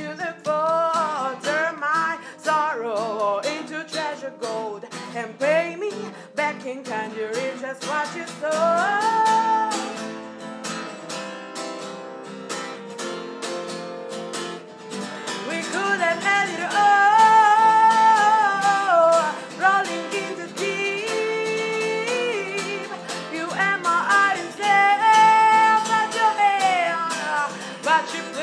to the fall. Turn my sorrow into treasure gold and pay me back in kind. You reap just what you sow. We could have had it all, rolling into deep. You and my heart and self at your hand, but you